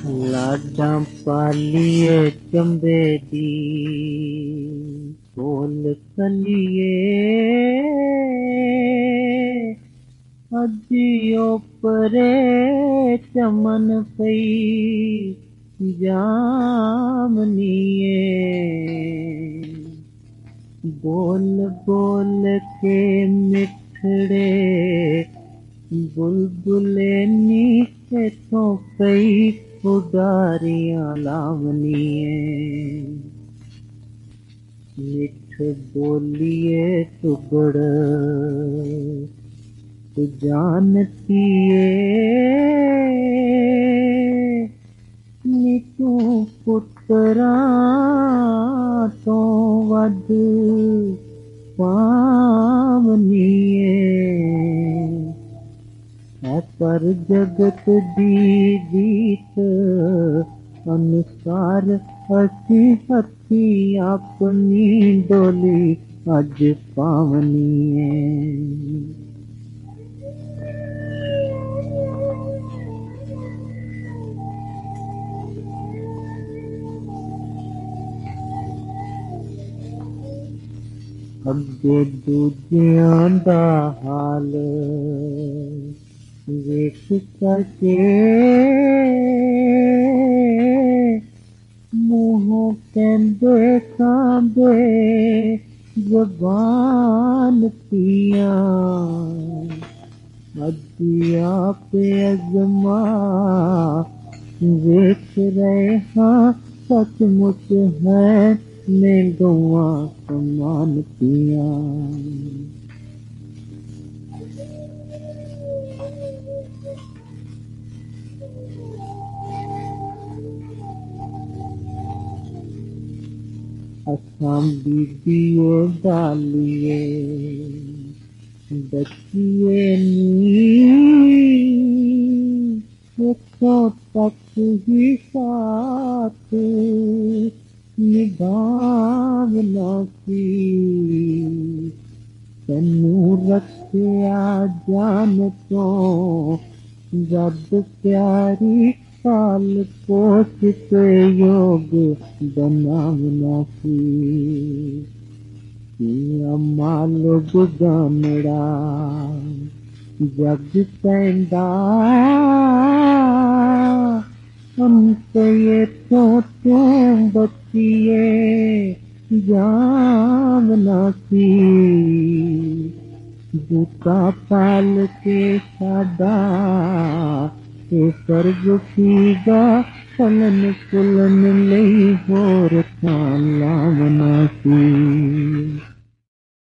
लाडां पालिए चंबे दी बोल कलिए अजियो परे चमन पई जामनिए बोल बोल के मिठड़े बुलबुले नीचे तो कई उडारियां लावनिए मिठ बोलिए तुगड़ तू जानतीए नी तू पुत्रा तो वध पावनिए है पर जगत दी रीत अनुसार असी हथी अपनी डोली अज पावनिए अगे दूजियां दा हाल वेख करके मुँहों कहंदे खांदे ज़बान पिया अजिया पे अज़मा वेख रहे हाँ सचमुच है मैं गौआ समान पिया असां बीबियो डालिए बचिए नी तो तक ही साथ निभावना सी तैनू रखिया जान तो रब प्यारी पाल पोस के योग बनावना सी मालो बुगानड़ा जग पैंदा अंत ये तो बचिए जावना सी जूता पाल के सादा ते सर्ग कीगा फलन फुलन लई होर थान लावना सी